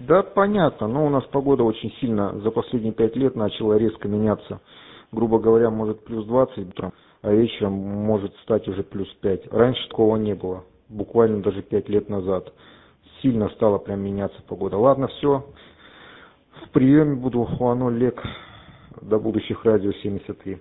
Да, понятно, но у нас погода очень сильно за последние 5 лет начала резко меняться. Грубо говоря, может плюс 20 утром, а вечером может стать уже плюс 5. Раньше такого не было, буквально даже 5 лет назад. Сильно стала прям меняться погода. Ладно, все, в приеме буду, Хуано Лек, до будущих радио 73.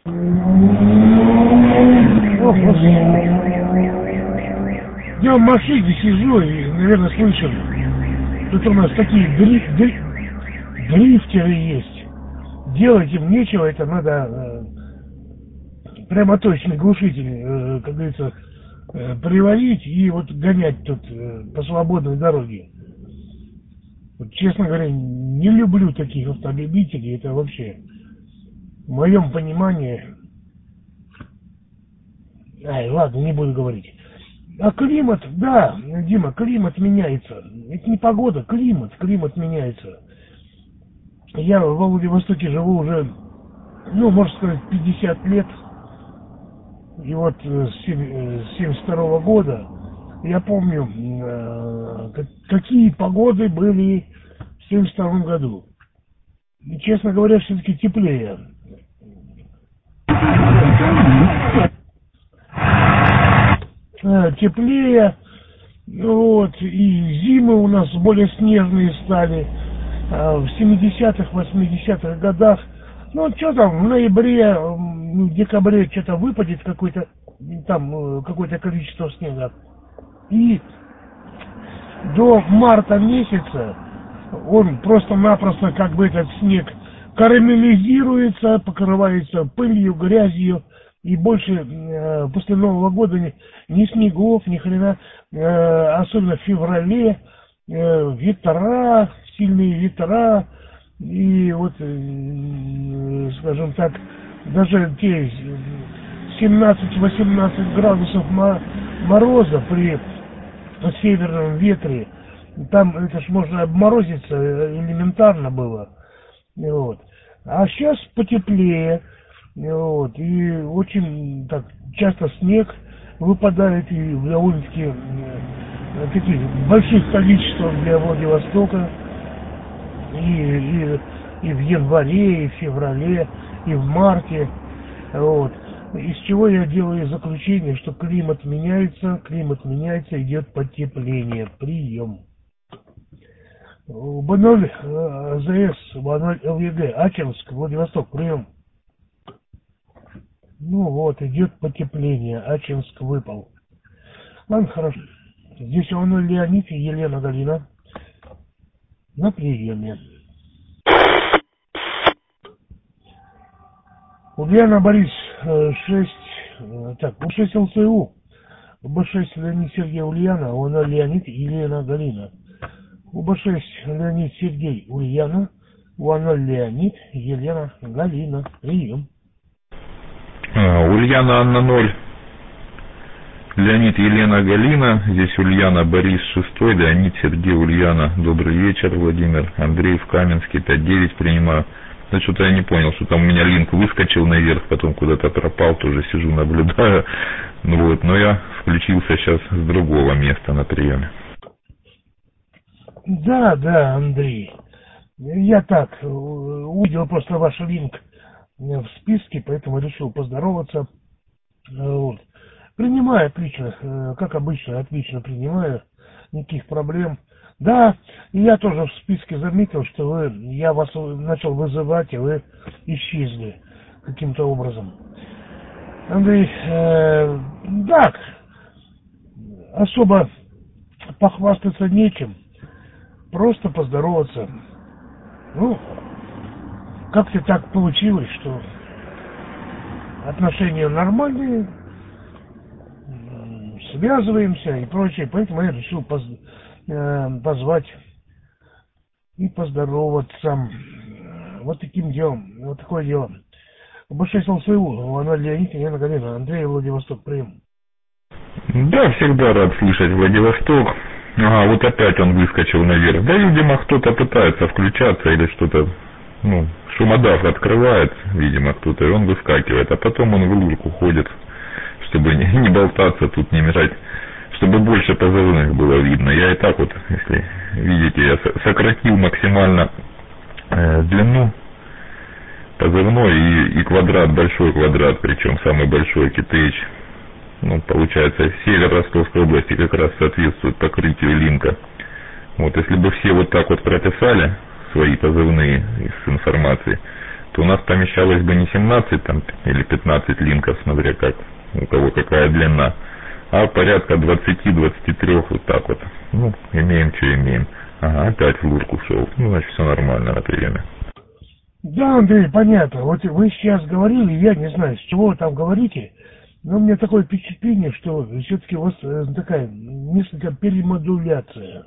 Я в машине сижу и, наверное, слышал. Тут у нас такие дрифтеры есть. Делать им нечего, это надо прямоточный глушитель, как говорится, приварить и вот гонять тут по свободной дороге. Вот, честно говоря, не люблю таких автолюбителей, это вообще, в моем понимании... Ай, ладно, не буду говорить. А климат, да, Дима, климат меняется. Это не погода, климат меняется. Я в Владивостоке живу уже, ну, можно сказать, 50 лет. И вот с 72 года я помню, какие погоды были в 72 году. И, честно говоря, все-таки теплее. Теплее, вот, и зимы у нас более снежные стали. В 70-х, 80-х годах, ну, что там, в ноябре, в декабре что-то выпадет какое-то количество снега. И до марта месяца он просто-напросто, как бы, этот снег карамелизируется, покрывается пылью, грязью, и больше после Нового года ни снегов, ни хрена, особенно в феврале, ветра, сильные ветра, и вот, скажем так, даже те 17-18 градусов мороза при северном ветре, там это ж можно обморозиться элементарно было, вот. А сейчас потеплее, вот, и очень так часто снег выпадает, и в довольно-таки таких больших количествах для Владивостока, и в январе, и в феврале, и в марте, вот. Из чего я делаю заключение, что климат меняется, идет потепление. Прием. Б0 АЗС, Б0 ЛЕГ, Ачинск, Владивосток, прием. Ну вот, идет потепление, Ачинск выпал. Ладно, хорошо. Здесь Б0 Леонид и Елена Галина на приеме. Ульяна Борис, 6 ЛЦУ, Б6 Леонид Сергей Ульяна, Б0 Леонид и Елена Галина. Б6 Леонид Сергей Ульяна, Б0 Леонид, Елена Галина. Прием. Ульяна Анна 0, Леонид Елена Галина, здесь Ульяна Борис 6, Леонид Сергей Ульяна. Добрый вечер, Владимир. Андрей в Каменске, 5-9 принимаю. Ну, что-то я не понял, что там у меня линк выскочил наверх, потом куда-то пропал, тоже сижу, наблюдаю. Ну вот, но я включился сейчас с другого места на приеме. Да, Андрей. Я так, увидел просто ваш линк в списке, поэтому решил поздороваться. Вот. Принимаю отлично, как обычно, отлично принимаю, никаких проблем. Да, и я тоже в списке заметил, что я вас начал вызывать, и вы исчезли каким-то образом. Андрей, так, особо похвастаться нечем, просто поздороваться. Ну, как-то так получилось, что отношения нормальные, связываемся и прочее, поэтому я решил позвать и поздороваться. Вот таким делом, вот такое дело. Б6 ЛЦУ, Б0 Леонид, Елена Галина, Андрей, Владивосток, прием. Да, всегда рад слышать Владивосток. Ага, вот опять он выскочил наверх. Да, видимо, кто-то пытается включаться или что-то, ну, шумодав открывает, видимо, кто-то, и он выскакивает, а потом он в лужку ходит, чтобы не болтаться тут, не мешать, чтобы больше позывных было видно. Я и так вот, если видите, я сократил максимально длину позывной и квадрат, большой квадрат, причем самый большой KTH. Ну, получается, север Ростовской области как раз соответствует покрытию линка. Вот, если бы все вот так вот прописали свои позывные с информацией, то у нас помещалось бы не 17 там, или 15 линков, смотря как, у кого какая длина, а порядка 20-23, вот так вот. Ну, имеем, что имеем. Ага, опять в лурку шел. Ну, значит, все нормально на приеме. Да, Андрей, понятно. Вот вы сейчас говорили, я не знаю, с чего вы там говорите, но у меня такое впечатление, что все-таки у вас такая несколько перемодуляция.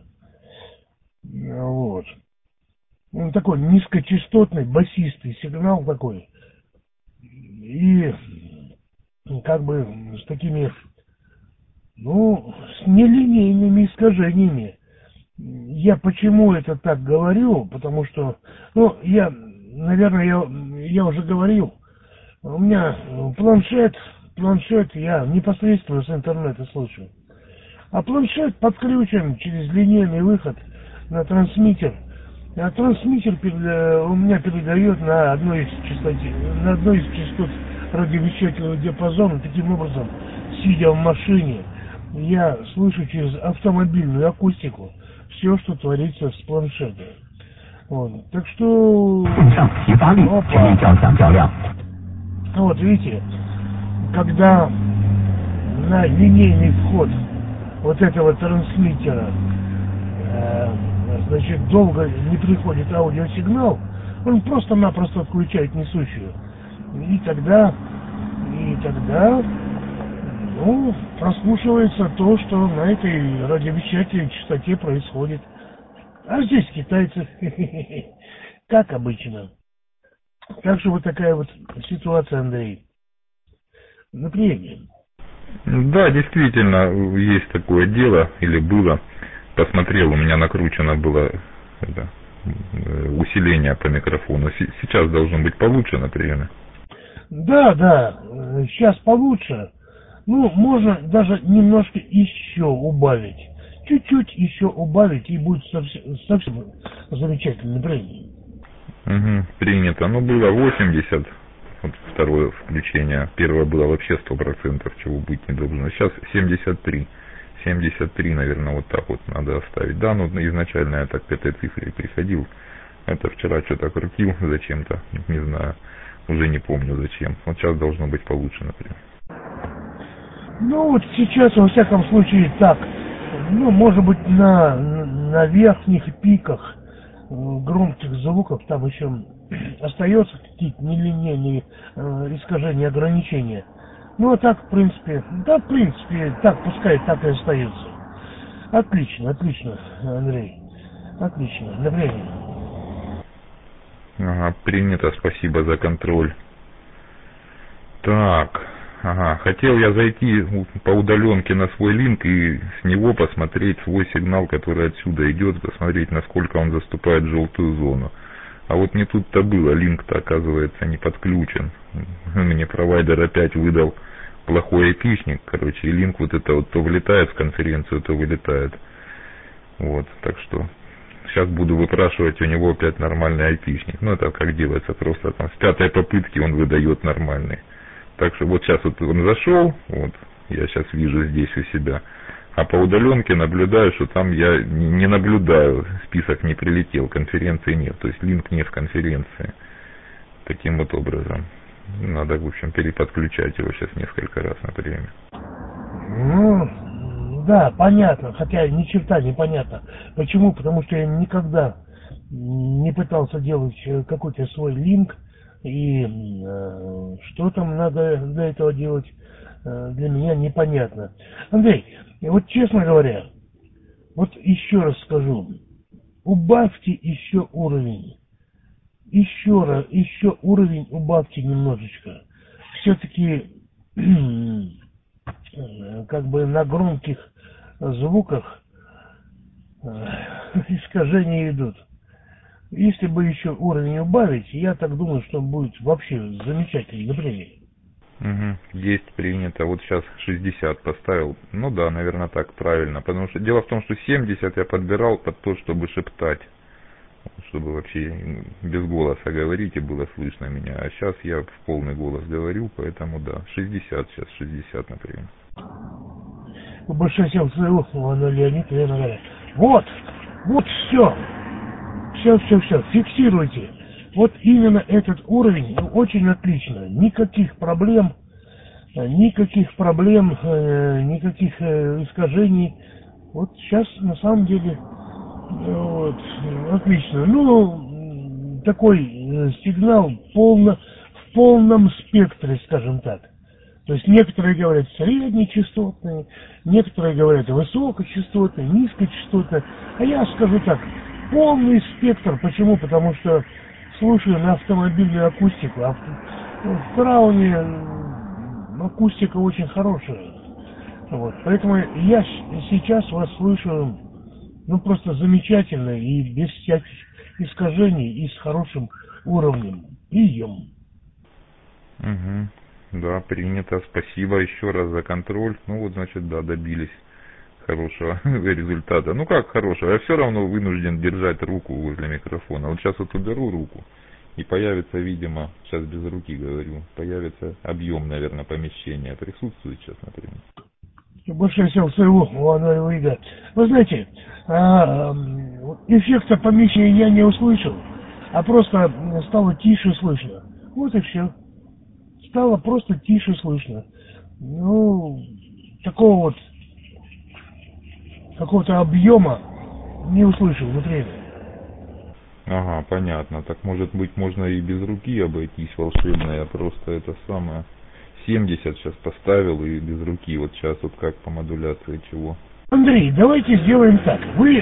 Вот. Он такой низкочастотный, басистый сигнал такой. И как бы с такими, ну, с нелинейными искажениями. Я почему это так говорю? Потому что, ну, наверное, я уже говорил, у меня планшет, я непосредственно с интернета слушаю. А планшет подключен через линейный выход на трансмиттер. А трансмиттер у меня передает на одной из частот радиовещательного диапазона. Таким образом, сидя в машине, я слышу через автомобильную акустику все, что творится с планшета. Вот. Так что... Опа. Вот видите, когда на линейный вход вот этого трансмиттера значит, долго не приходит аудиосигнал, он просто-напросто отключает несущую. И тогда, ну, прослушивается то, что на этой радиовещательной частоте происходит. А здесь китайцы, как обычно. Так что вот такая вот ситуация, Андрей. На приеме. Да, действительно, есть такое дело, или было. Посмотрел, у меня накручено было усиление по микрофону. Сейчас должно быть получше на приеме. Да, сейчас получше. Ну, можно даже немножко еще убавить. Чуть-чуть еще убавить, и будет совсем замечательное напряжение. Угу, принято. Ну, было 80, вот второе включение. Первое было вообще 100%, чего быть не должно. Сейчас 73. 73, наверное, вот так вот надо оставить. Да, ну, изначально я так к этой цифре приходил. Это вчера что-то крутил зачем-то, не знаю. Уже не помню зачем. Вот сейчас должно быть получше, например. Ну, вот сейчас, во всяком случае, так. Ну, может быть, на верхних пиках громких звуков там еще остается какие-то нелинейные искажения, ограничения. Ну, а так, в принципе, так, пускай так и остается. Отлично, Андрей. Отлично, для времени. Ага, принято, спасибо за контроль. Так, ага, хотел я зайти по удаленке на свой линк и с него посмотреть свой сигнал, который отсюда идет, посмотреть, насколько он заступает в желтую зону. А вот не тут-то было, линк-то, оказывается, не подключен. Мне провайдер опять выдал плохой айпишник, короче, и линк вот это вот то влетает в конференцию, то вылетает. Вот, так что сейчас буду выпрашивать у него опять нормальный айпишник. Ну, это как делается, просто там с пятой попытки он выдает нормальный. Так что вот сейчас вот он зашел, вот, я сейчас вижу здесь у себя. А по удаленке наблюдаю, что там я не наблюдаю, список не прилетел, конференции нет, то есть линк не в конференции. Таким вот образом. Надо, в общем, переподключать его сейчас несколько раз на приеме. Ну, да, понятно, хотя ни черта не понятно. Почему? Потому что я никогда не пытался делать какой-то свой линк, и что там надо для этого делать, для меня непонятно. Андрей, вот честно говоря, вот еще раз скажу, убавьте еще уровень. Еще уровень убавьте немножечко. Все-таки как бы на громких звуках искажения идут. Если бы еще уровень убавить, я так думаю, что будет вообще замечательное напряжение. Есть, принято. Вот сейчас 60 поставил. Ну да, наверное, так правильно. Потому что дело в том, что 70 я подбирал под то, чтобы шептать. Чтобы вообще без голоса говорить и было слышно меня. А сейчас я в полный голос говорю, поэтому да, 60 сейчас, 60, например. Большой сел своего, Леонид, наверное, говорят. Вот все, фиксируйте. Вот именно этот уровень очень отлично. Никаких проблем, никаких искажений. Вот сейчас на самом деле вот, отлично. Ну, такой сигнал в полном спектре, скажем так. То есть некоторые говорят среднечастотные, некоторые говорят высокочастотные, низкочастотные. А я скажу так, полный спектр. Почему? Потому что слушаю на автомобильную акустику. А в Крауне акустика очень хорошая. Вот. Поэтому я сейчас вас слышу просто замечательно и без всяких искажений и с хорошим уровнем. Прием. Да, принято. Спасибо еще раз за контроль. Ну вот, значит, да, добились хорошего результата. Ну как хорошего? Я все равно вынужден держать руку возле микрофона. Вот сейчас вот уберу руку, и появится, видимо, сейчас без руки говорю, появится объем, наверное, помещения. Присутствует сейчас, например. Больше всего своего выиграть. Вы знаете, эффекта помещения я не услышал, а просто стало тише слышно. Вот и все. Стало просто тише слышно. Ну, такого вот какого-то объема не услышал внутри. Ага, понятно. Так может быть можно и без руки обойтись волшебно. Я просто это самое 70 сейчас поставил и без руки. Вот сейчас вот как по модуляции чего. Андрей, давайте сделаем так. Вы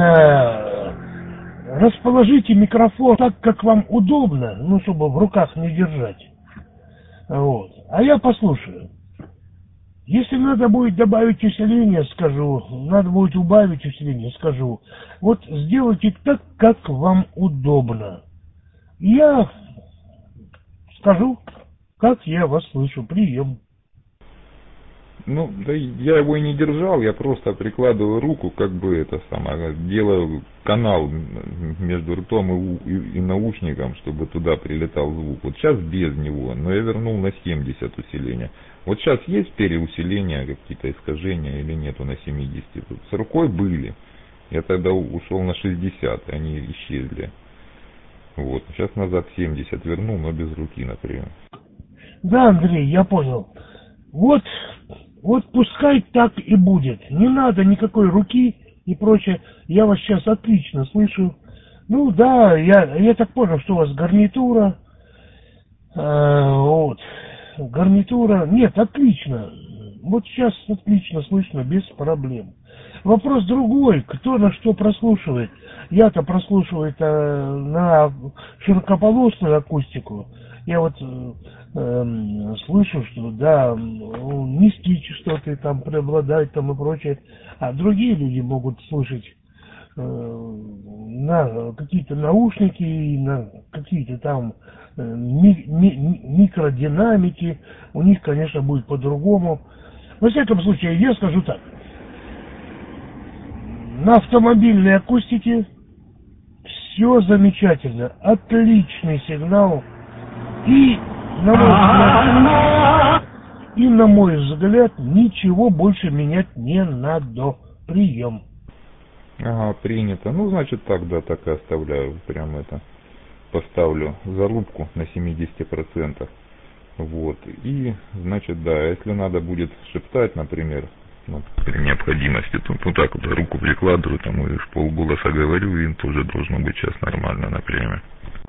расположите микрофон так, как вам удобно, ну, чтобы в руках не держать. Вот. А я послушаю. Если надо будет добавить усиление, скажу. Надо будет убавить усиление, скажу. Вот сделайте так, как вам удобно. Я скажу, как я вас слышу. Прием. Ну, да я его и не держал, я просто прикладываю руку, как бы это самое, делаю канал между ртом и наушником, чтобы туда прилетал звук. Вот сейчас без него, но я вернул на 70 усиления. Вот сейчас есть переусиления, какие-то искажения или нету на 70? Тут с рукой были. Я тогда ушел на 60, они исчезли. Вот, сейчас назад 70 вернул, но без руки, например. Да, Андрей, я понял. Вот пускай так и будет. Не надо никакой руки и прочее. Я вас сейчас отлично слышу. Ну да, я так понял, что у вас гарнитура. Вот. Гарнитура. Нет, отлично. Вот сейчас отлично слышно, без проблем. Вопрос другой, кто на что прослушивает. Я-то прослушиваю на широкополосную акустику. Я вот слышу, что да, низкие частоты там преобладают там и прочее, а другие люди могут слышать на какие-то наушники, на какие-то там микродинамики, у них, конечно, будет по-другому. Во всяком случае, я скажу так, на автомобильной акустике все замечательно, отличный сигнал, и на мой взгляд, ничего больше менять не надо. Прием. Ага, принято. Ну, значит, так, да, так и оставляю. Прям это поставлю зарубку на 70%. Вот. И, значит, да, если надо будет шептать, например, при необходимости, то вот так вот руку прикладываю, там и в полголоса говорю, и тоже должно быть сейчас нормально, например.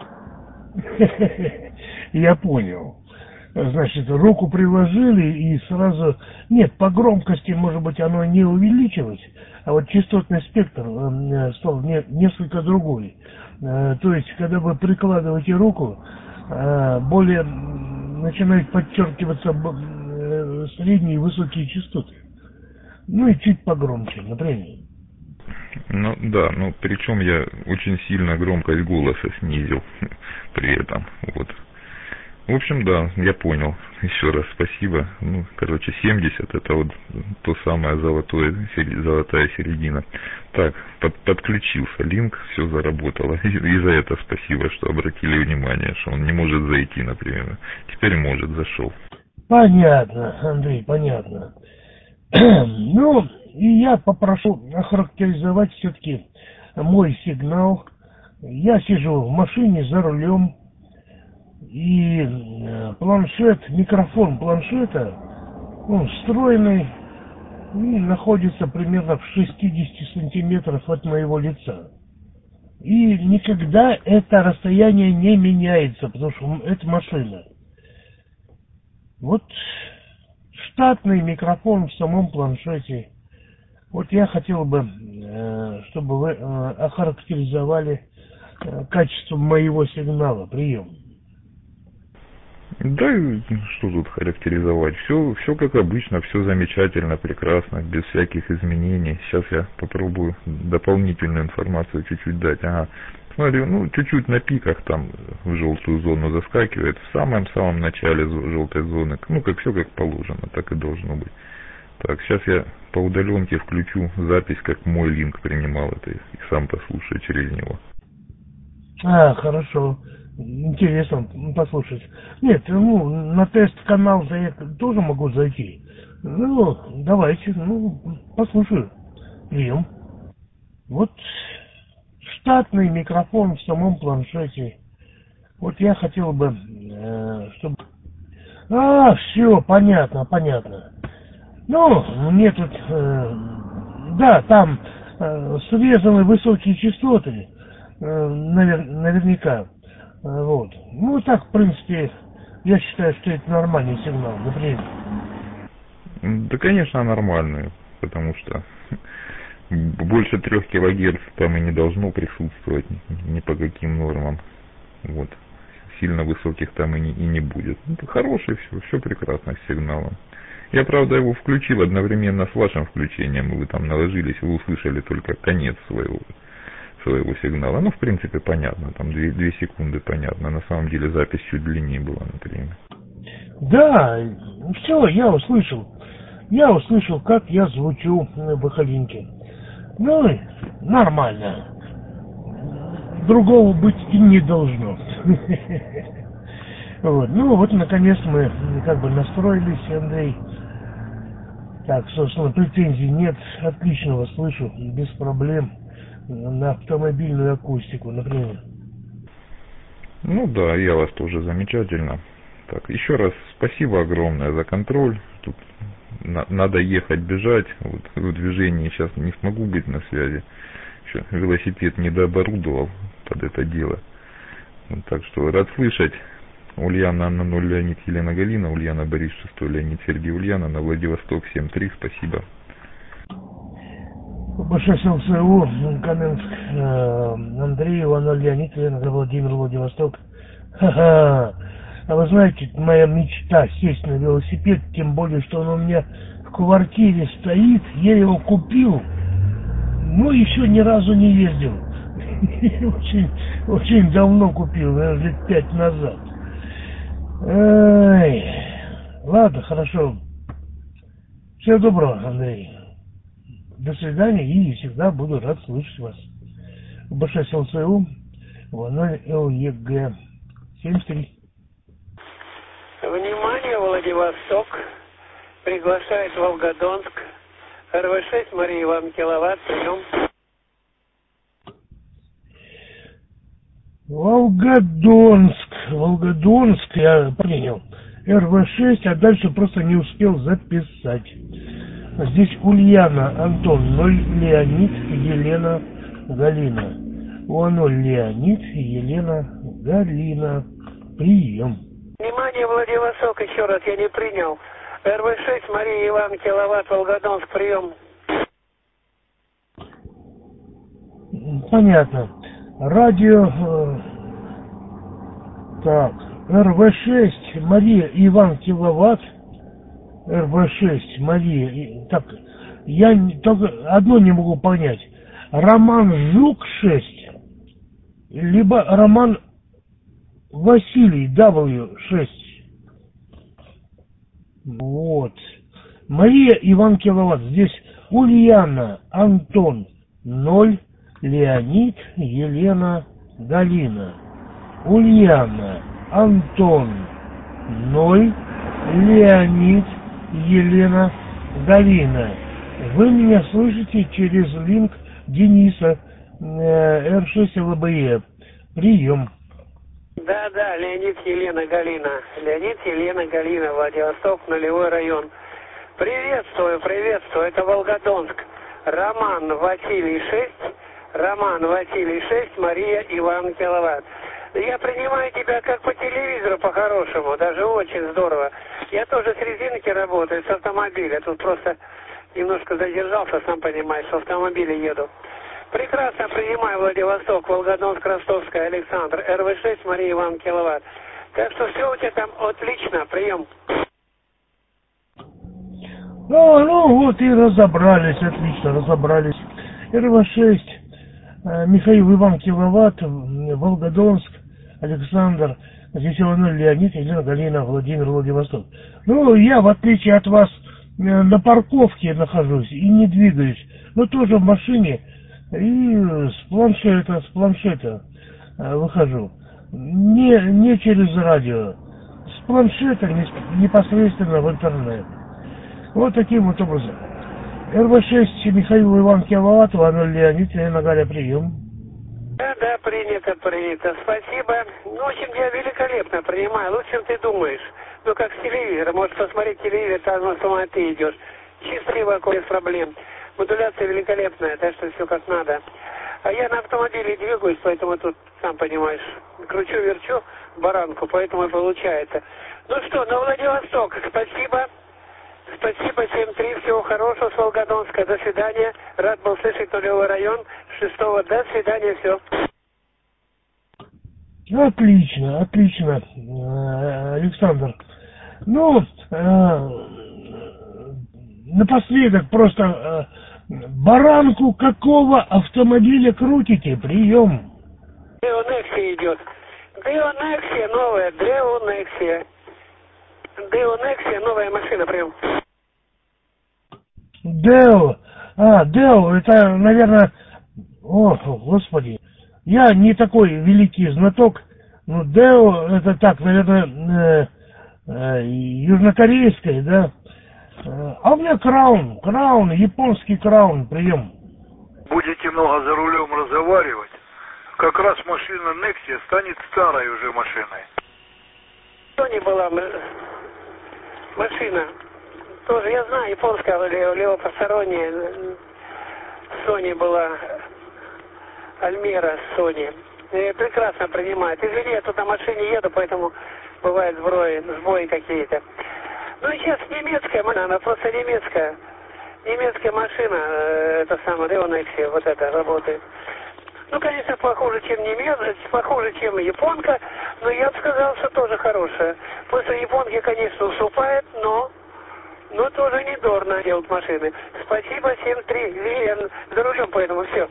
Я понял. Значит, руку приложили и сразу... Нет, по громкости, может быть, оно не увеличилось, а вот частотный спектр стал несколько другой. То есть, когда вы прикладываете руку, более начинают подчеркиваться средние и высокие частоты. Ну и чуть погромче, например. Ну да, ну причем я очень сильно громкость голоса снизил при этом. Вот. В общем, да, я понял. Еще раз спасибо. 70 это вот то самое золотая середина. Так, подключился линк, все заработало. И за это спасибо, что обратили внимание, что он не может зайти, например. Теперь может, зашел. Понятно, Андрей, понятно. Ну, и я попрошу охарактеризовать все-таки мой сигнал. Я сижу в машине за рулем, и микрофон планшета, он встроенный и находится примерно в 60 сантиметрах от моего лица. И никогда это расстояние не меняется, потому что это машина. Вот штатный микрофон в самом планшете. Вот я хотел бы, чтобы вы охарактеризовали качество моего сигнала, прием. Да, что тут характеризовать? Все как обычно, все замечательно, прекрасно, без всяких изменений. Сейчас я попробую дополнительную информацию чуть-чуть дать. Ага. Смотрю, чуть-чуть на пиках там в желтую зону заскакивает. В самом начале желтой зоны. Все как положено, так и должно быть. Так, сейчас я по удаленке включу запись, как мой линк принимал это, и сам послушаю через него. Хорошо. Интересно послушать. Нет, на тест-канал я тоже могу зайти. Давайте, послушаю. Прием. Вот штатный микрофон в самом планшете. Вот я хотел бы, чтобы... все, понятно. Мне тут... да, там срезаны высокие частоты. Наверняка. Вот. Так, в принципе, я считаю, что это нормальный сигнал, например. Да, конечно, нормальный, потому что больше 3 килогерц там и не должно присутствовать ни по каким нормам. Вот. Сильно высоких там и не будет. Хороший, все прекрасно с сигналом. Я, правда, его включил одновременно с вашим включением, вы там наложились, вы услышали только конец своего сигнала. В принципе, понятно, там 2 секунды понятно. На самом деле запись чуть длиннее была, например. Да, все, я услышал. Я услышал, как я звучу в выходинке. Нормально. Другого быть и не должно. Вот, наконец мы как бы настроились, Андрей. Так, собственно, претензий нет. Отлично вас слышу, без проблем. На автомобильную акустику, например. Да, я вас тоже замечательно. Так, еще раз спасибо огромное за контроль. Тут надо ехать, бежать. Вот в движении сейчас не смогу быть на связи. Еще велосипед не дооборудовал под это дело. Так что рад слышать. Ульяна Анна 0, Леонид Елена Галина, Ульяна Борис 6, Леонид Сергей Ульяна, на Владивосток 7-3, спасибо. Большой СЛСУ, Каменск, Андрей, Иван Леонид, Владимир, Владивосток. А вы знаете, моя мечта сесть на велосипед, тем более, что он у меня в квартире стоит, я его купил, еще ни разу не ездил. Очень давно купил, наверное, лет 5 назад. Ладно, хорошо. Всего доброго, Андрей. До свидания, и всегда буду рад слышать вас. Большой СЛСУ, 0 ЛЕГ 73. Внимание, Владивосток. Приглашает Волгодонск. РВ-6, Мария Ивановна, киловатт, прием. Волгодонск, я принял. РВ-6, а дальше просто не успел записать. Здесь Ульяна, Антон, 0 Леонид, Елена, Галина. 0 Леонид, Елена, Галина. Прием. Внимание, Владивосток, еще раз, я не принял. РВ-6, Мария Ивановна, киловатт, Волгодонск, прием. Понятно. Радио... так, РВ-6, Мария Иван, киловатт. РВ-6, Мария... Так, я только одно не могу понять. Роман Жук 6, либо Роман Василий W6. Вот. Мария Иван Киловатт. Здесь Ульяна Антон 0. Леонид Елена Галина. Ульяна Антон 0. Леонид Елена Галина. Вы меня слышите через линк Дениса R6 ЛБЕ. Прием. Да, Леонид Елена Галина. Леонид Елена Галина, Владивосток, нулевой район. Приветствую, это Волгодонск. Роман Василий 6, Мария Иван Киловатт. Я принимаю тебя как по телевизору по-хорошему, даже очень здорово. Я тоже с резинки работаю, с автомобиля. Тут просто немножко задержался, сам понимаешь, с автомобиля еду. Прекрасно принимаю Владивосток, Волгодонск, Ростовская, Александр, РВ6, Мария Иван Киловатт. Так что все у тебя там отлично, прием. Ну вот и разобрались, отлично разобрались. РВ6, Михаил Иван Киловатт, Волгодонск, Александр, здесь 0, Леонид, Елена Галина, Владимир, Владивосток. Ну, я, в отличие от вас, на парковке нахожусь и не двигаюсь, но тоже в машине и с планшета выхожу. Не через радио, с планшета непосредственно в интернет. Вот таким вот образом. РВ6 Михаил Иван Киловатт, 0 Леонид, Елена Галя, прием. Да, принято. Спасибо. Ну, в общем, я великолепно принимаю. Лучше, чем ты думаешь. Ну, как с телевизора. Можешь посмотреть телевизор, там с ума ты идешь. Счастливо, без проблем. Модуляция великолепная, так что все как надо. А я на автомобиле двигаюсь, поэтому тут, сам понимаешь, кручу-верчу баранку, поэтому и получается. Ну что, на Владивосток, спасибо. Спасибо, 7-3, всего хорошего с Волгодонска. До свидания. Рад был слышать нулевой район. 6-го. До свидания, все. Отлично, Александр. Ну, напоследок просто баранку какого автомобиля крутите? Прием. Део Нексия идет. Део Нексия новая. Део Нексия, новая машина, прием. Део, это, наверное, господи, я не такой великий знаток, но Део, это так, наверное, южнокорейская, да? А у меня Краун, японский Краун, прием. Будете много за рулем разговаривать, как раз машина Nexia станет старой уже машиной. Sony была машина, тоже, я знаю, японская, левопосторонняя. Sony была, Альмера Sony. Прекрасно принимает. Извини, я тут на машине еду, поэтому бывают сбои какие-то. Ну и сейчас немецкая машина, она просто немецкая. Немецкая машина, это самое, Део Nexia, вот это работает. Ну, конечно, похуже, чем похуже, чем японка, но я бы сказал, что тоже хорошая. После японки, конечно, уступает, но тоже не дурно делать машины. Спасибо, 7-3. Я за рулем, поэтому все.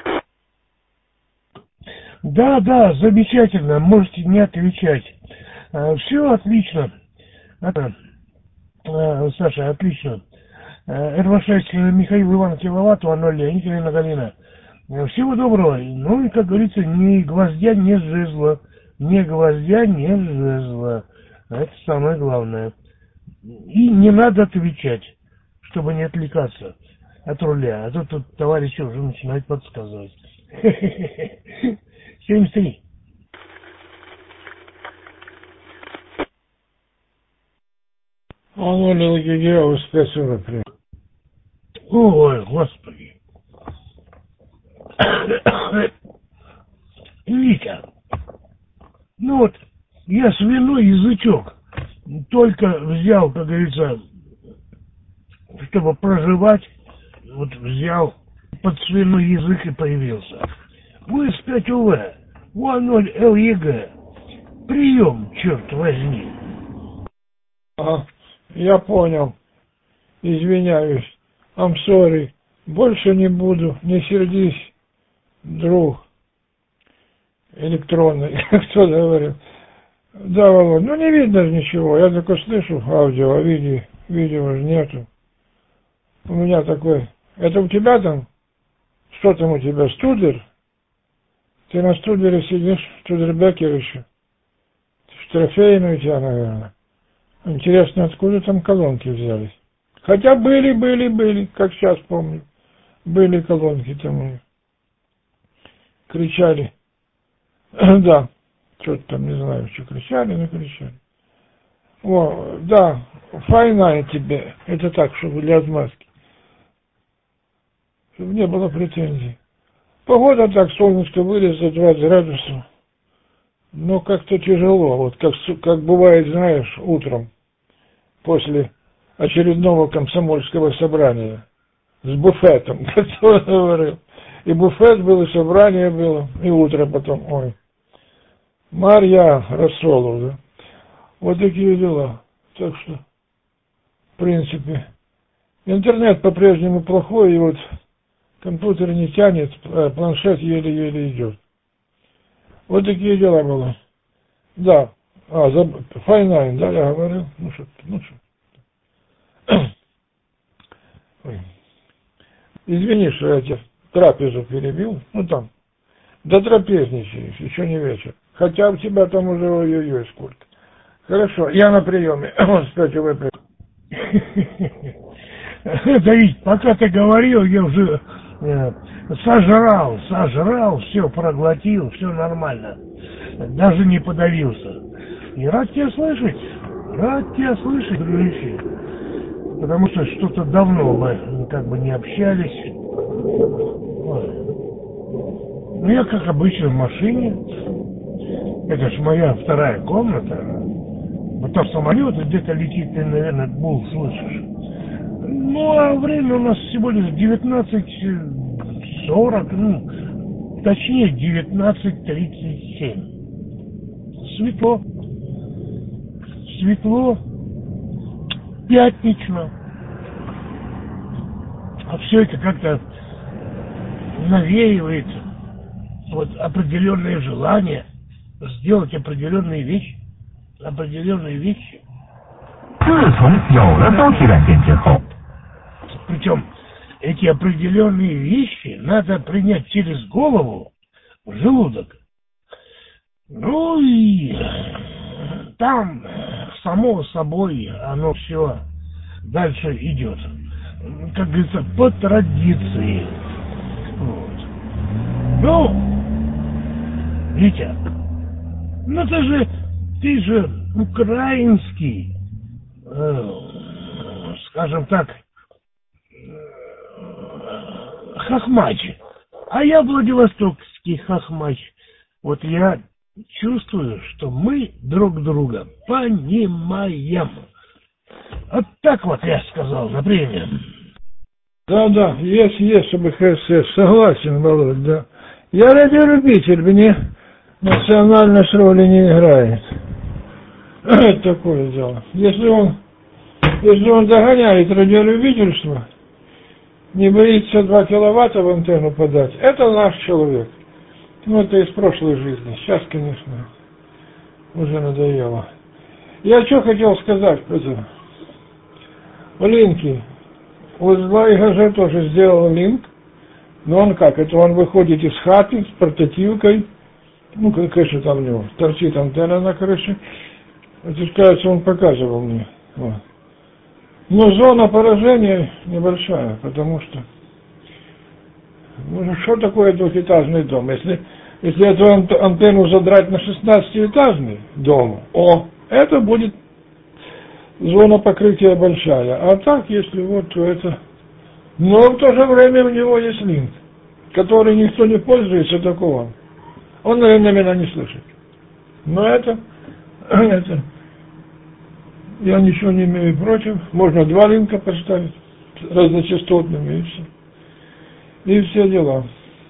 Да, замечательно, можете не отвечать. Все отлично. Саша, отлично. РВ6 Михаил Иван Киловатт, 0 Леонид Елена Галина. Всего доброго. Ну и, как говорится, ни гвоздя, ни жезла. Это самое главное. И не надо отвечать, чтобы не отвлекаться от руля. А то тут товарищи уже начинают подсказывать. 73. ЛГГ спецсурок. Ой, господи. Витя, ну вот, я свиной язычок только взял, как говорится, чтобы проживать, вот взял, под свиной язык и появился. ВС5УВ, 10 ЛЕГ, прием, черт возьми. Я понял. Извиняюсь. I'm sorry. Больше не буду. Не сердись, друг электронный. Кто говорил? Да, Володь, ну не видно же ничего. Я только слышу аудио, а видео же нету. У меня такой... Это у тебя там? Что там у тебя, студер? Ты на студере сидишь, студербекер еще. Трофейный у тебя, наверное. Интересно, откуда там колонки взялись? Хотя были, как сейчас помню. Были колонки там у них. Кричали. Да, что-то там, не знаю, что кричали, но кричали. О, да, файная тебе. Это так, чтобы для отмазки. Чтобы не было претензий. Погода так, солнышко вылезло 20 градусов. Но как-то тяжело. Вот как бывает, знаешь, утром. После очередного комсомольского собрания. С буфетом, который говорил. И буфет был, и собрание было, и утро потом. Ой. Марья Рассолов, да. Вот такие дела. Так что, в принципе, интернет по-прежнему плохой, и вот компьютер не тянет, планшет еле-еле идет. Вот такие дела было. Да. Файнайн, да, я говорил. Ну что. Ой. Извини, что я тебя трапезу перебил. Ну там, дотрапезничаешь, еще не вечер. Хотя у тебя там уже ой-ой-ой сколько. Хорошо, я на приеме. Вот, кстати, выпил. Давид, пока ты говорил, я уже сожрал, все проглотил, все нормально. Даже не подавился. И рад тебя слышать, дружище. Потому что что-то давно мы как бы не общались. Ой. Ну, я, как обычно, в машине. Это ж моя вторая комната. Вот там самолет где-то летит, ты, наверное, гул слышишь. Ну, а время у нас всего лишь 19:40, ну, точнее, 19:37. Светло, пятнично. А все это как-то навеивает вот определенное желание сделать определенные вещи. 自从有了搜题软件之后， Причем эти определенные вещи надо принять через голову в желудок. Ну и там само собой оно все дальше идет. Как говорится, по традиции. Вот. Ну, Витя, ну ты же украинский, скажем так, хохмач, а я владивостокский хохмач. Вот я чувствую, что мы друг друга понимаем. Вот так вот я сказал, например. Да, есть, чтобы ХСС. Согласен, Володь, да. Я радиолюбитель, мне национальность роли не играет. Это такое дело. Если он догоняет радиолюбительство, не боится 2 киловатта в антенну подать, это наш человек. Ну, это из прошлой жизни. Сейчас, конечно, уже надоело. Я что хотел сказать, в линке. Вот Лайга же тоже сделал линк. Но он как? Это он выходит из хаты с портативкой. Ну, крыша там у него. Торчит антенна на крыше. Это, кажется, он показывал мне. Вот. Но зона поражения небольшая, потому что... Ну, что такое двухэтажный дом? Если эту антенну задрать на 16-этажный дом, это будет зона покрытия большая. А так, если вот, то это... Но в то же время у него есть линк, который никто не пользуется, такого. Он, наверное, меня не слышит. Но это... Я ничего не имею против. Можно 2 линка поставить разночастотными и все. И все дела.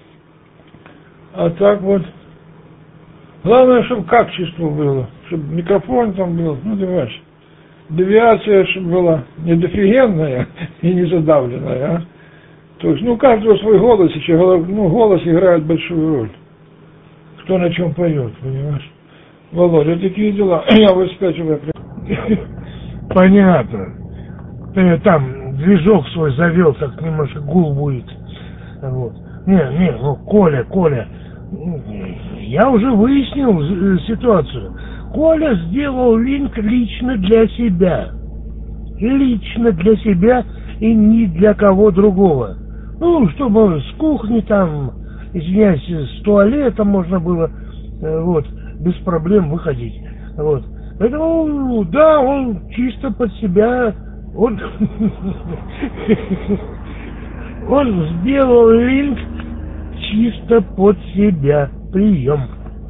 А так вот. Главное, чтобы качество было. Чтобы микрофон там был. Ну, давай. Девиация, чтобы была не дофигенная и не задавленная, а. То есть, у каждого свой голос, еще голос играет большую роль. Кто на чем поет, понимаешь? Володя, такие дела. Я выскакиваю. Понятно. Там движок свой завел, так немножко гул будет. Вот. Ну, Коля, я уже выяснил ситуацию. Коля сделал линк лично для себя. Лично для себя и ни для кого другого. Ну, чтобы с кухни там, извиняюсь, с туалета можно было, вот, без проблем выходить. Вот. Поэтому, да, он чисто под себя, он сделал линк чисто под себя. Прием.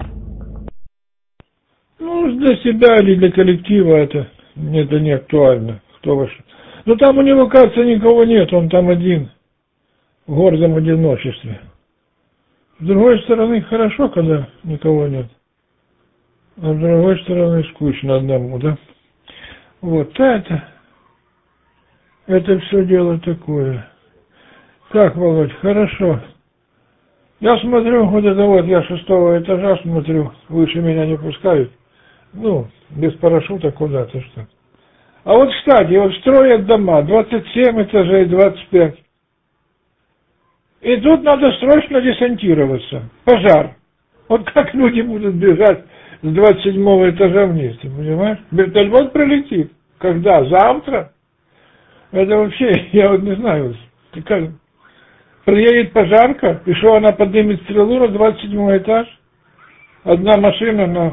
Ну, для себя или для коллектива это не актуально. Кто ваш? Но там у него, кажется, никого нет, он там один, в гордом одиночестве. С другой стороны, хорошо, когда никого нет. А с другой стороны, скучно одному, да? Вот это все дело такое. Так, Володь, хорошо. Я смотрю, вот это вот, я 6-го этажа смотрю, выше меня не пускают. Ну, без парашюта куда-то что. А вот, кстати, вот строят дома, 27 этажей, 25. И тут надо срочно десантироваться. Пожар. Вот как люди будут бежать с 27-го этажа вниз, ты понимаешь? Вертолет прилетит. Когда? Завтра? Это вообще, я вот не знаю. Приедет пожарка, и что она поднимет стрелу на 27 этаж? Одна машина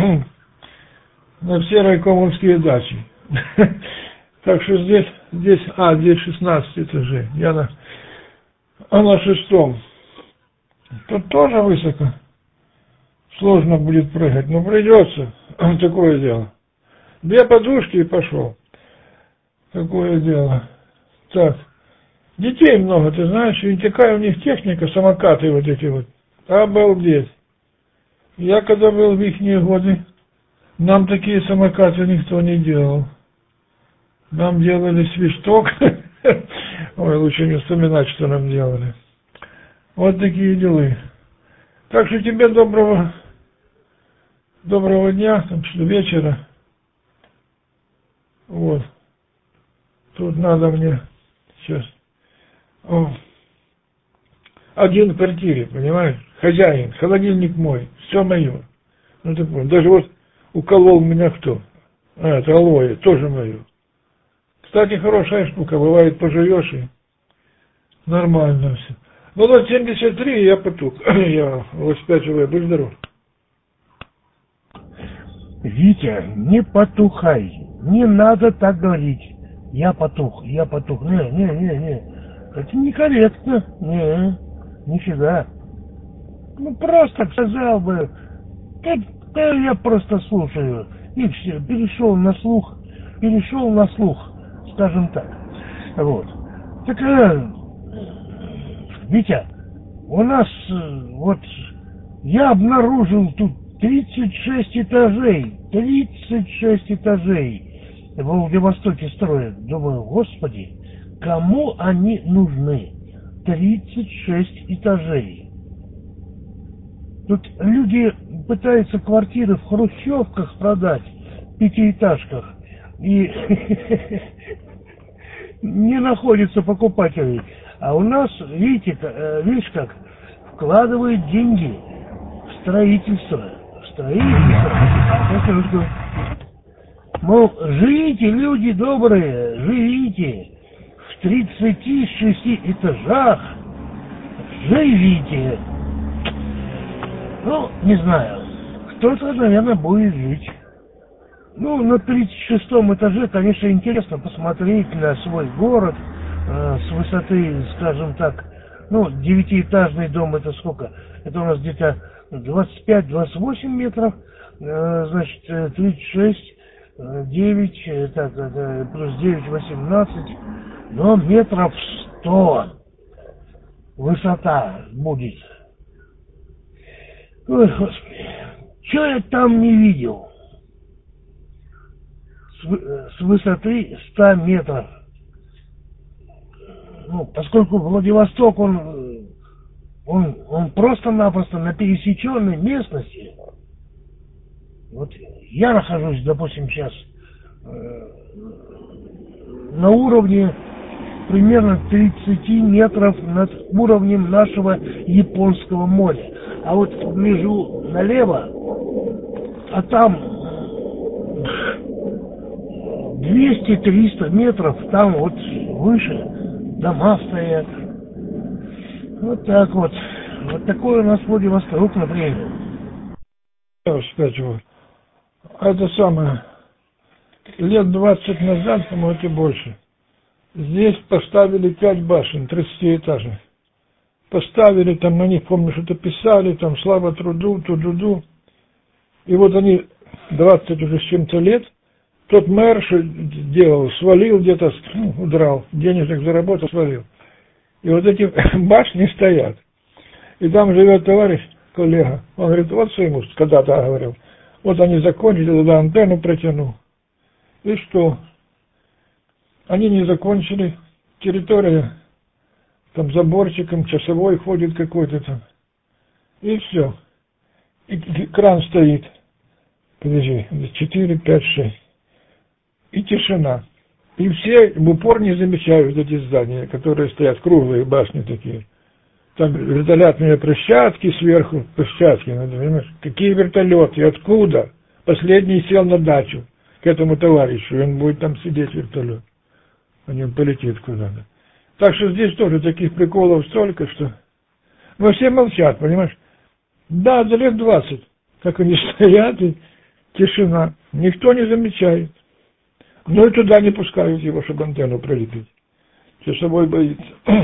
на все райкомовские дачи. Так что здесь 16 этажей. Я на 6-м. Тут тоже высоко. Сложно будет прыгать, но придется. Такое дело. 2 подушки и пошел. Такое дело. Так. Детей много, ты знаешь, и такая у них техника, самокаты вот эти вот. Обалдеть. Я когда был в ихние годы, нам такие самокаты никто не делал. Нам делали свисток. Ой, лучше не вспоминать, что нам делали. Вот такие дела. Так что тебе доброго дня, там, вечера. Вот. Тут надо мне сейчас. Один в квартире, понимаешь? Хозяин, холодильник мой, все мое. Ну ты понял. Даже вот уколол меня кто? Это алоэ, тоже мое. Кстати, хорошая штука, бывает пожуешь и нормально все. Ну вот 73, я потух. Я воспячиваю, будь здоров. Витя, не потухай. Не надо так говорить. Я потух. Не. Это некорректно. Нифига. Ну просто сказал бы. Да я просто слушаю. И все, перешел на слух, скажем так. Вот. Так, Витя, у нас, вот, я обнаружил тут 36 этажей. 36 этажей. В Владивостоке строят. Думаю, господи, кому они нужны? 36 этажей. Тут люди пытаются квартиры в хрущевках продать, в 5-этажках, и не находятся покупателей. А у нас, видите, видишь как, вкладывают деньги в строительство. Мол, живите, люди добрые, живите в 36 этажах, живите. Ну, не знаю, кто-то, наверное, будет жить. Ну, на 36-м этаже, конечно, интересно посмотреть на свой город с высоты, скажем так, ну, 9-этажный дом, это сколько? Это у нас где-то 25-28 метров, значит, 36, 9, так, плюс 9, 18, но метров 100 высота будет. Ой, господи, что я там не видел? С высоты 100 метров. Ну, поскольку Владивосток, он просто-напросто на пересеченной местности. Вот я нахожусь, допустим, сейчас на уровне примерно 30 метров над уровнем нашего Японского моря. А вот гляжу налево, а там 200-300 метров, там вот выше дома стоят. Вот так вот. Вот такой у нас Владивосток, например. Кстати, вот. Это самое, лет 20 назад, по-моему, и больше, здесь поставили 5 башен, 30-этажных. Поставили там на них, помню, что-то писали, там, слава труду, туду. И вот они 20 уже с чем-то лет, тот мэр, что делал, свалил где-то, удрал, денежек заработал, свалил. И вот эти башни стоят. И там живет товарищ, коллега, он говорит, вот своему, когда-то говорил, вот они закончили, туда антенну протянул. И что? Они не закончили, территория, там заборчиком, часовой ходит какой-то там. И все. И кран стоит. Подожди, 4, 5, 6. И тишина. И все в упор не замечают эти здания, которые стоят, круглые башни такие. Там вертолетные площадки сверху, площадки, понимаешь? Какие вертолеты, откуда? Последний сел на дачу к этому товарищу, и он будет там сидеть, вертолет. А не он полетит куда-то. Так что здесь тоже таких приколов столько, что... Но все молчат, понимаешь? Да, за лет 20, как они стоят, и тишина. Никто не замечает. Но и туда не пускают его, чтобы антенну пролепить. Часовой боится.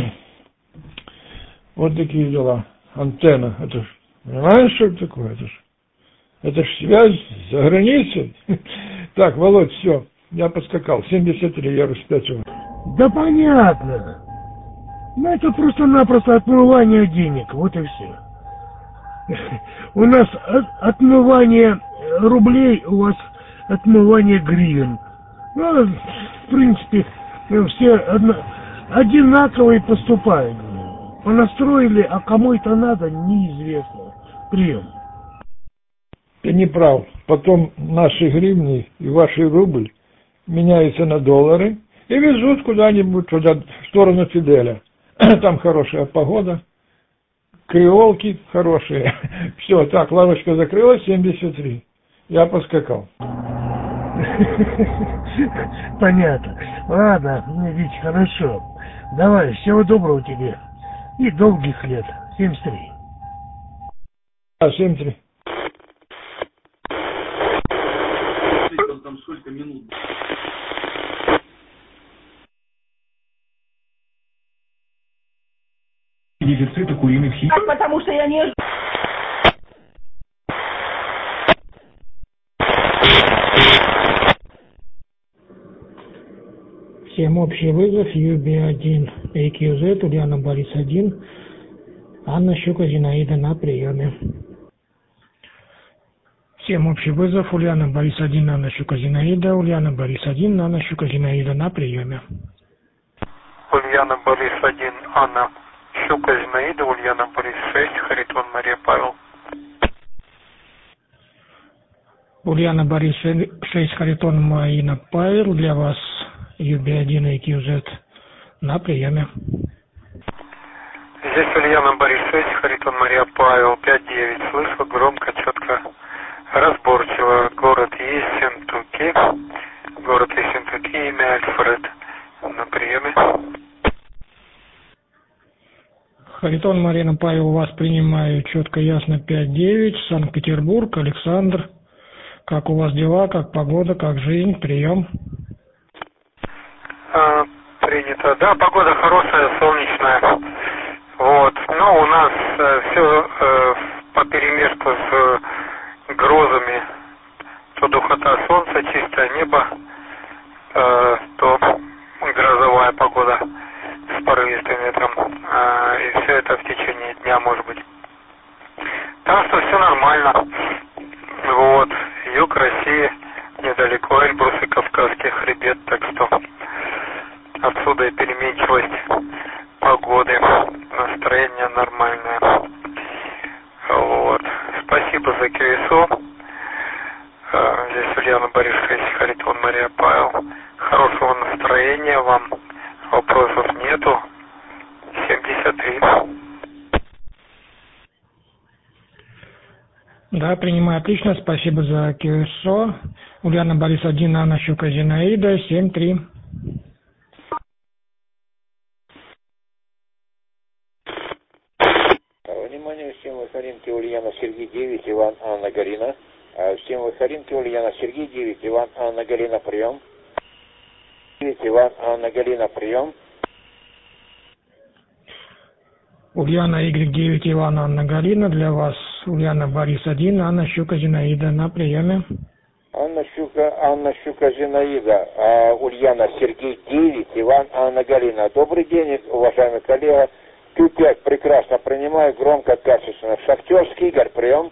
Вот такие дела. Антенна. Это ж, понимаешь, что это такое? Это ж связь за границей. Так, Володь, все. Я подскакал. 73, я распятил. Да понятно. Ну это просто-напросто отмывание денег. Вот и все. У нас отмывание рублей, у вас отмывание гривен. Ну, в принципе, все одинаково поступают. Понастроили, а кому это надо, неизвестно. Прием. Ты не прав. Потом наши гривны и ваши рубль меняются на доллары и везут куда-нибудь туда, в сторону Фиделя. Там хорошая погода, креолки хорошие. Все, так, лавочка закрылась, 73. Я поскакал. Понятно. Ладно, Вить, хорошо. Давай, всего доброго тебе. И долгих лет. 73. А, 73. Там сколько минут? Дефицита куриных хищников. Потому что я не... Всем общий вызов, UB1, AQZ, Ульяна Борис 1, Анна Щука Зинаида на приеме. Всем общий вызов, Ульяна Борис 1, Анна Щука Зинаида, Ульяна Борис 1, Анна Щука Зинаида на приеме. Ульяна Борис 1, Анна Щука Зинаида, Ульяна Борис 6, Харитон Мария Павел. Ульяна Борис 6, Харитон Марина Павел, для вас UB1 и QZ на приеме. Здесь Ульяна Борис 6, Харитон Мария Павел, 5-9. Слышу громко, четко, разборчиво. Город Ессентуки. Город Ессентуки, имя Альфред. На приеме. Харитон Марина Павел, вас принимаю четко, ясно, 5-9. Санкт-Петербург, Александр. Как у вас дела, как погода, как жизнь, прием? Принято. Да, погода хорошая, солнечная. Вот. Но у нас все поперемешку с грозами. То духота солнца, чистое небо, то грозовая погода с порывистым ветром. И все это в течение дня, может быть. Так что все нормально. Вот. Юг России, недалеко Эльбрус и Кавказский хребет, так что отсюда и переменчивость погоды, настроение нормальное. Вот. Спасибо за Ульяна Борис 6, Харитон Мария Павел. Хорошего настроения вам. Вопросов нету. 73. Да, принимаю отлично. Спасибо за КСО. Ульяна Борис 1, Анна Щука Зинаида, 7-3. Внимание, всем Вахаренко, Ульяна, Сергей 9, Иван, Анна, Галина. Всем Вахаренко, Ульяна, Сергей 9, Иван, Анна, Галина, прием. 9, Иван, Анна, Галина, прием. Ульяна Y9, Иван, Анна, Галина. Для вас Ульяна Борис 1, Анна Щука Зинаида на приеме. Анна Щука, Зинаида, Ульяна, Сергей 9, Иван, Анна, Галина. Добрый день, уважаемый коллега. Q5 прекрасно принимаю, громко, качественно. Шахтерский, Игорь, прием.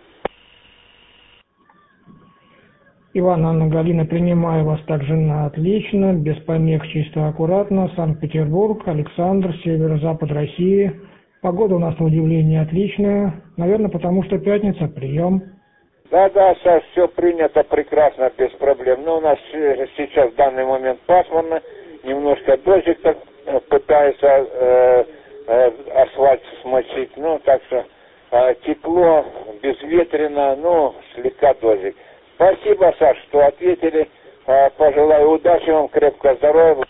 Иван, Анна, Галина, принимаю вас также на отлично, без помех, чисто, аккуратно. Санкт-Петербург, Александр, северо-запад России. Погода у нас на удивление отличная. Наверное, потому что пятница, прием. Да, Саш, все принято прекрасно, без проблем. Но у нас сейчас в данный момент пасмурно, немножко дождик так пытается асфальт смочить. Ну, так что тепло, безветренно, ну, слегка дождик. Спасибо, Саш, что ответили. Пожелаю удачи вам, крепкого здоровья.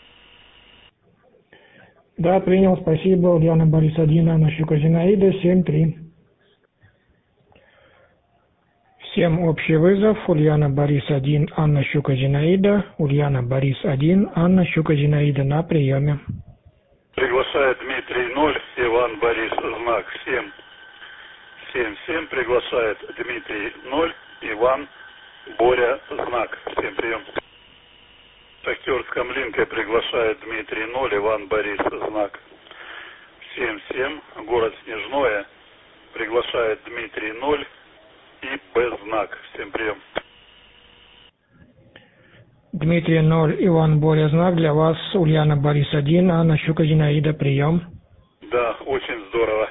Да, принял, спасибо. Ульяна Борис 1, Анна Щука Зинаида, 7-3. Всем общий вызов. Ульяна Борис 1, Анна Щука Зинаида. Ульяна Борис 1, Анна Щука Зинаида на приеме. Приглашает Дмитрий 0, Иван Борис, знак 7. 7-7. Приглашает Дмитрий 0, Иван, Боря, знак. Всем прием. Шахтерском линке приглашает Дмитрий 0, Иван Борис, знак 7-7. Город Снежное приглашает Дмитрий 0 и Б знак. Всем прием. Дмитрий 0, Иван, Боря, знак. Для вас Ульяна Борис 1, Анна Щука Зинаида, прием. Да, очень здорово.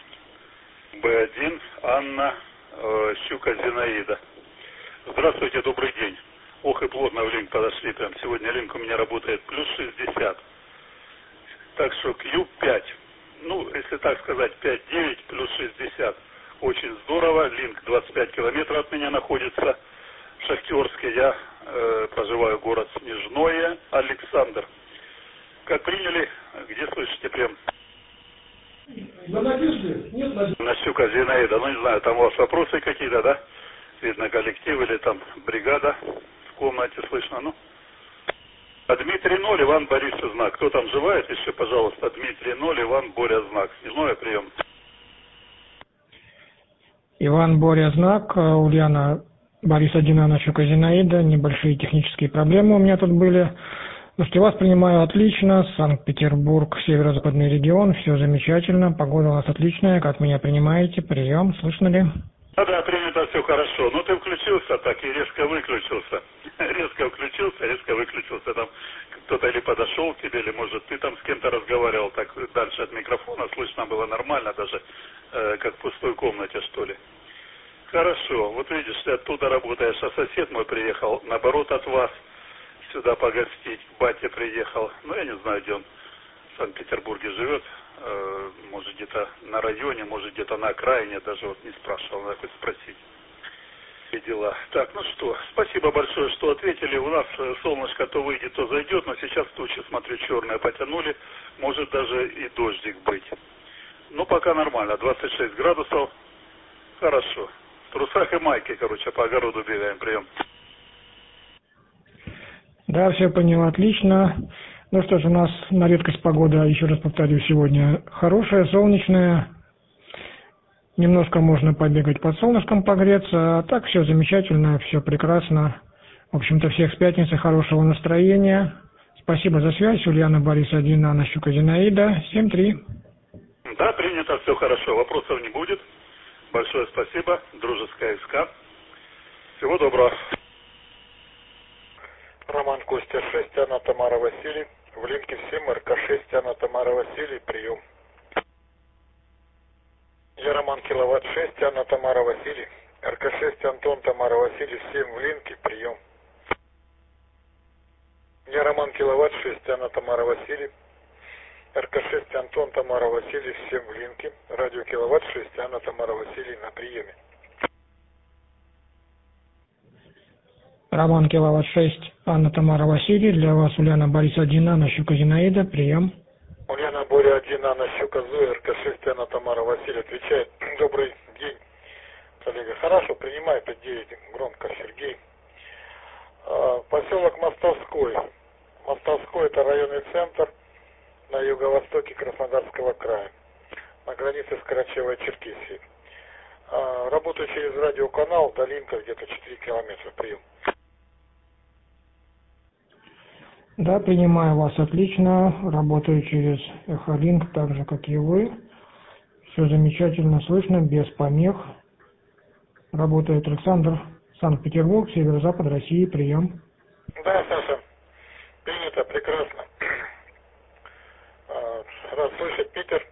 Б1, Анна Щука Зинаида. Здравствуйте, добрый день. Ох и плотно в линк подошли. Прям сегодня линк у меня работает плюс 60. Так что Q5. Ну, если так сказать, 5-9 плюс 60. Очень здорово. Линк 25 километров от меня находится. В Шахтерске. Я проживаю город Снежное. Александр. Как приняли? Где слышите прям? На Надежде? Нет, Надежды. На Щука Зинаида. Ну, не знаю, там у вас вопросы какие-то, да? Видно, коллектив или там бригада в комнате слышно, ну. А Дмитрий 0, Иван Борис, знак. Кто там желает еще, пожалуйста, Дмитрий 0, Иван Боря, знак. Снежное, прием. Иван, Боря, знак. Ульяна Борис 1, Анна Щука Зинаида. Небольшие технические проблемы у меня тут были. Слушайте, вас принимаю отлично. Санкт-Петербург, северо-западный регион. Все замечательно. Погода у нас отличная. Как меня принимаете? Прием. Слышно ли? Да, принято, все хорошо. Ну, ты включился так и резко выключился. Резко включился, резко выключился. Там кто-то или подошел к тебе, или, может, ты там с кем-то разговаривал так дальше от микрофона. Слышно было нормально, даже как в пустой комнате, что ли. Хорошо. Вот видишь, ты оттуда работаешь, а сосед мой приехал, наоборот, от вас сюда погостить. Батя приехал. Ну, я не знаю, где он в Санкт-Петербурге живет. Может, где-то на районе, может, где-то на окраине, даже вот не спрашивал, надо хоть спросить. И дела. Так, ну что, спасибо большое, что ответили. У нас солнышко то выйдет, то зайдет, но сейчас тучи, смотрю, черные потянули. Может даже и дождик быть. Ну, пока нормально, 26 градусов. Хорошо. В трусах и майке, короче, по огороду бегаем, прием. Да, все понял, отлично. Ну что ж, у нас на редкость погода, еще раз повторю, сегодня хорошая, солнечная. Немножко можно побегать под солнышком, погреться. А так все замечательно, все прекрасно. В общем-то, всех с пятницы, хорошего настроения. Спасибо за связь. Ульяна Борис 1, Анна Щука Зинаида, 7-3. Да, принято, все хорошо. Вопросов не будет. Большое спасибо. Дружеская СК. Всего доброго. Роман Костя 6, Анна Тамара Василий. В линке всем РК6, Анна Тамара Василий, прием. Я Роман Киловатт 6, Анна Тамара Василий. РК-6 Антон, Тамара Васильевич, 7 в линке, прием. Я Роман Киловатт 6, Анна Тамара Васильевич. РК-6 Антон, Тамара Васильевич, 7 в линке. Радио Киловатт 6, Анна Тамара Васильевич на приеме. Роман Киловатт 6, Анна Тамара Васильевич. Для вас Ульяна Борис 1, Анна Щука Зинаида. Прием. Ульяна Боря 1, Анна Щука Зоя, РК-6, Анна Тамара Васильевич. Отвечает. Добрый день, коллега. Хорошо, принимай, 5-9, громко, Сергей. Поселок Мостовской. Мостовской — это районный центр на юго-востоке Краснодарского края, на границе с Карачаево-Черкесией. Работаю через радиоканал, долинка где-то 4 километра, прием. Да, принимаю вас отлично. Работаю через Эхолинк, так же, как и вы. Все замечательно слышно, без помех. Работает Александр, Санкт-Петербург, северо-запад России. Прием. Да, Саша, принято, прекрасно. Рад слышать, Питер.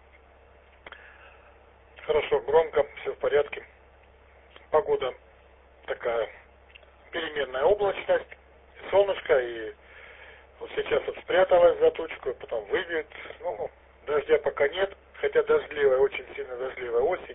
Хорошо, громко, все в порядке. Погода такая переменная облачность, солнышко, и вот сейчас вот спряталась за тучку, потом выйдет. Ну, дождя пока нет, хотя дождливая, очень сильно дождливая осень.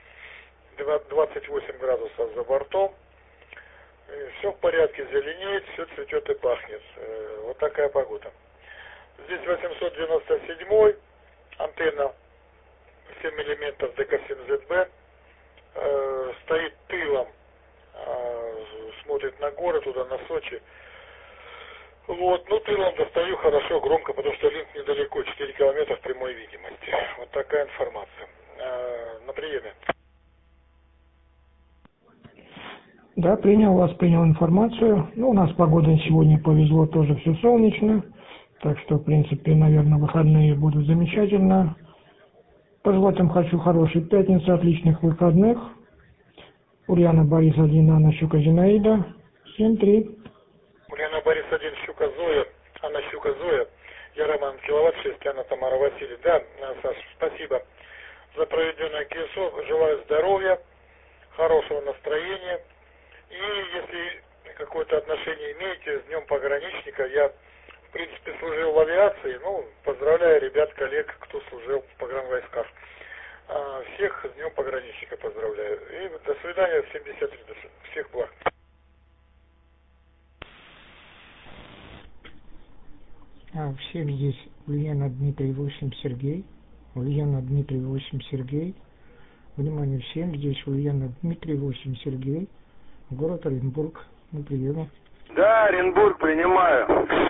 28 градусов за бортом. И все в порядке, зеленеет, все цветет и пахнет. Вот такая погода. Здесь 897 антенна 7 мм ДК-7ЗБ, стоит тылом, смотрит на горы, туда, на Сочи. Вот, ну тылом достаю хорошо, громко, потому что линк недалеко, 4 километра в прямой видимости. Вот такая информация. На приеме. Да, принял информацию. Ну, у нас погода сегодня повезло, тоже все солнечно. Так что, в принципе, наверное, выходные будут замечательно. Пожелать им хочу хорошей пятницы, отличных выходных. Ульяна Борис 1, Анна Щука Зинаида. 7-3. Ульяна Борис 1, Щука Зоя, Анна Щука Зоя. Я Роман Киловатт 6, Анна Тамара Васильевич. Да, Саш, спасибо за проведенное КСО. Желаю здоровья, хорошего настроения. И если какое-то отношение имеете с Днем Пограничника, я, в принципе, служил в авиации. Ну, поздравляю ребят, коллег, кто служил в погранвойсках. Всех с Днем Пограничника поздравляю. И до свидания, всем 73. Всех благ. Всем здесь Ульяна Дмитрий 8 Сергей. Ульяна Дмитрий 8 Сергей. Внимание всем, здесь Ульяна Дмитрий 8 Сергей. Город Оренбург. На приеме. Да, Оренбург, принимаю.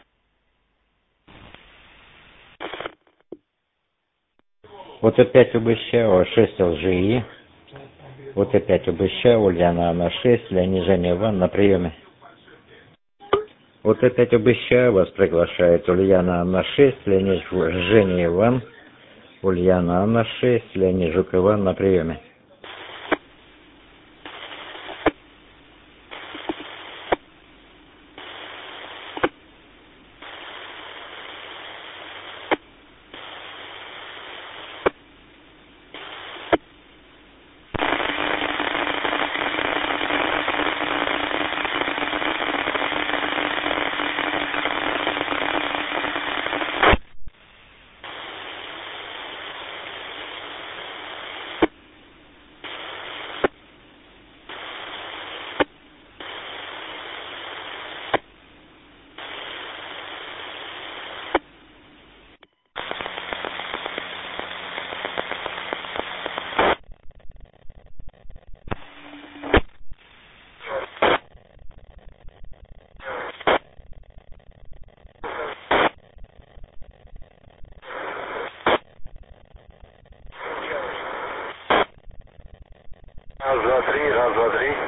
Вот опять УБЩ, О6 ЛЖИ. Вот опять УБЩ, Ульяна Анна 6, Леонид Женя Иван на приеме. Вот опять УБЩ, вас приглашает Ульяна Анна 6, Леонид Женя Иван. Ульяна Анна 6, Леонид Жук Иван на приеме. Раз, два, три.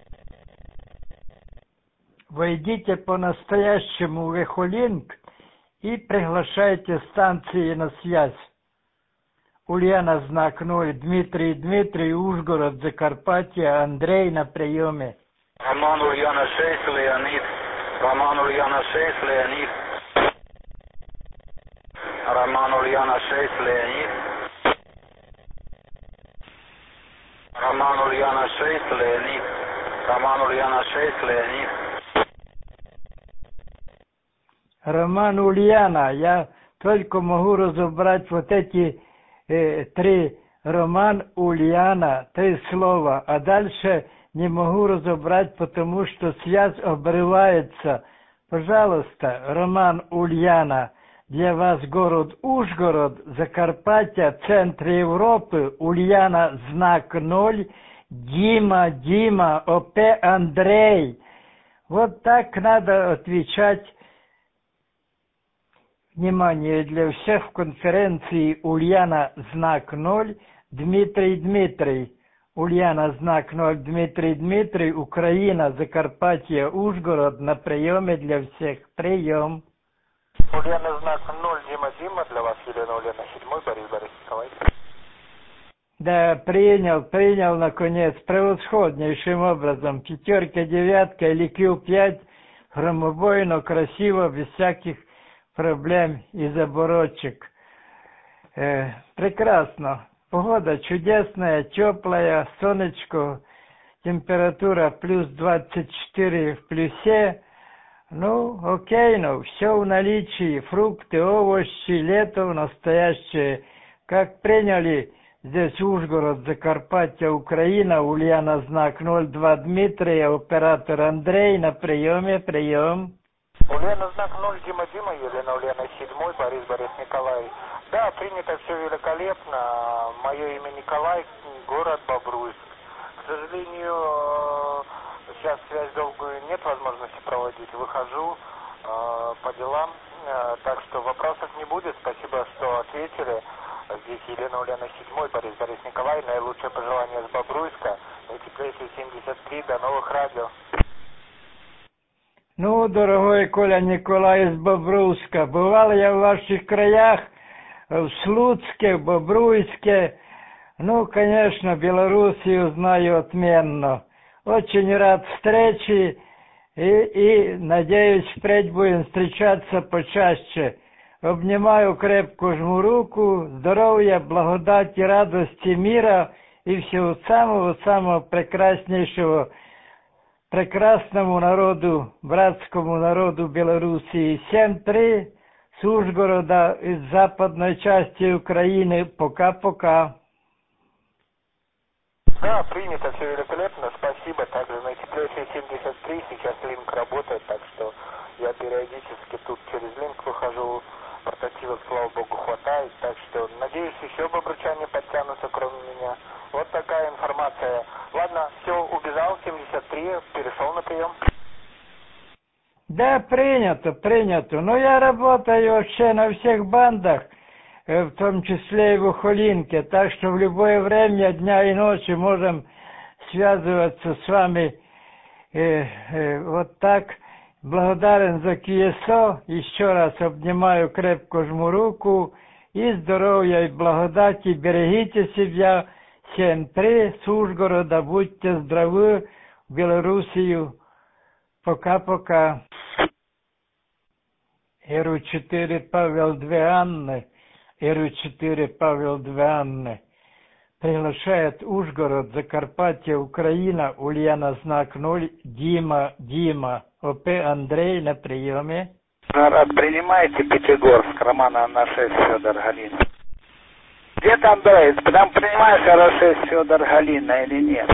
Войдите по-настоящему в Эхолинк и приглашайте станции на связь. Ульяна знак 0, Дмитрий, Ужгород, Закарпатье, Андрей на приеме. Роман Ульяна 6, Леонид. Роман Ульяна 6, Леонид. Роман Ульяна 6, Леонид. Роман Ульяна 6, Леонид. Роман Ульяна 6, Леонид. Роман Ульяна, я только могу разобрать вот эти три. Роман Ульяна, 3 слова, а дальше не могу разобрать, потому что связь обрывается. Пожалуйста, Роман Ульяна, для вас город Ужгород, Закарпаття, центр Европы, Ульяна знак 0, Дима, ОП Андрей. Вот так надо отвечать. Внимание, для всех в конференции Ульяна знак 0, Дмитрий. Ульяна знак 0, Дмитрий, Украина, Закарпаття, Ужгород на приеме для всех. Прием. Ульяна знак 0, Дима, для вас Елена Ульяна 7, Борис Николаевич. Да, принял, наконец, превосходнейшим образом. 5, 9 или Q5, громобойно, красиво, без всяких проблем и заборочек. Прекрасно. Погода чудесная, теплая, солнышко, температура плюс 24 в плюсе. Ну, окей, все в наличии, фрукты, овощи, лето настоящее. Как приняли здесь Ужгород, Закарпаття, Украина, Ульяна знак 02 Дмитрий, оператор Андрей на приеме, прием. Ульяна знак 0, Дима, Елена Ульяна 7, Борис Николаевич. Да, принято все великолепно. Мое имя Николай, город Бобруйск. К сожалению, сейчас связь долгую нет возможности проводить. Выхожу по делам, так что вопросов не будет. Спасибо, что ответили. Здесь Елена Ульяна 7, Борис Николаевич. Наилучшее пожелание с Бобруйска. Наитеплейшие 73. До новых радио. Ну, дорогой Коля Николай из Бобруйска, бывал я в ваших краях, в Слуцке, в Бобруйске. Ну, конечно, Белоруссию знаю отменно. Очень рад встрече и надеюсь, впредь будем встречаться почаще. Обнимаю, крепко жму руку, здоровья, благодати, радости, мира и всего самого-самого прекраснейшего прекрасному народу, братскому народу Белоруссии. 7-3 с Ужгорода, из западной части Украины. Пока-пока. Да, принято, все великолепно, спасибо. Также на теплейшие 73 сейчас линк работает, так что я периодически тут через линк выхожу. Портативов, слава богу, хватает, так что надеюсь, еще бобручане подтянутся, кроме меня. Вот такая информация. Ладно, все, убежал, 73, перешел на прием. Да, принято. Но я работаю вообще на всех бандах, в том числе и в Ухолинке, так что в любое время дня и ночи можем связываться с вами вот так. Благодарен за QSO, еще раз обнимаю, крепко жму руку, и здоровья, и благодати, берегите себя, 7-3 с Ужгорода, будьте здравы, в Белоруссию, пока-пока. Иру-4 Павел 2 Анны, Иру-4 Павел 2 Анны. Приглашает Ужгород, Закарпаття, Украина, Ульяна знак 0, Дима, ОП Андрей на приеме. Рад принимаете Пятигорск, Романа на 6, Федор Галина. Где-то, Андрей, там принимаешь РС Федор Галина или нет?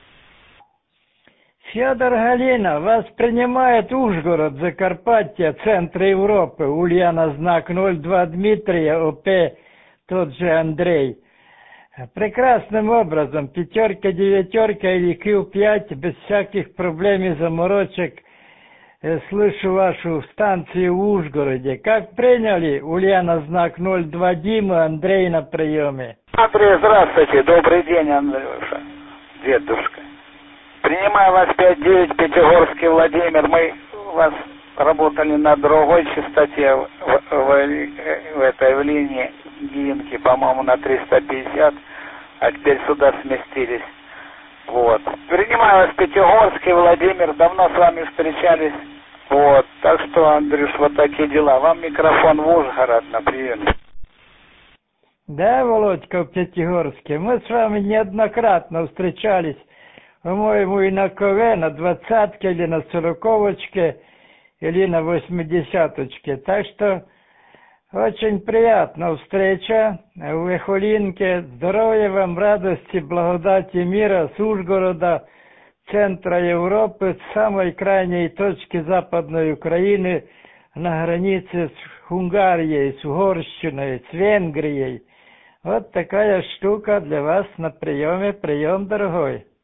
Федор Галина, вас принимает Ужгород, Закарпаття, центр Европы, Ульяна знак 02 Дмитрия, ОП тот же Андрей. Прекрасным образом, 5, 9 или Q5, без всяких проблем и заморочек. Слышу вашу станцию в Ужгороде. Как приняли? Ульяна знак 02 Дима, Андрей на приеме. Андрей, здравствуйте, добрый день, Андрюша, дедушка. Принимаю вас 5-9, Пятигорский Владимир. Мы у вас работали на другой частоте в линии Гинки, по-моему, на 350, а теперь сюда сместились. Вот. Принимаю вас Пятигорский Владимир, давно с вами встречались. Вот. Так что, Андрюш, вот такие дела. Вам микрофон в Ужгород на приеме. Да, Володька, в Пятигорске? Мы с вами неоднократно встречались, по-моему, и на КВ, на 20-ке, или на 40-очке, или на 80-очке. Так что очень приятная встреча в Эхолинке. Здоровья вам, радости, благодати мира с Ужгорода, центра Европы, с самой крайней точки Западной Украины, на границе с Хунгарией, с Угорщиной, с Венгрией. Вот такая штука для вас на приеме. Прием, дорогой.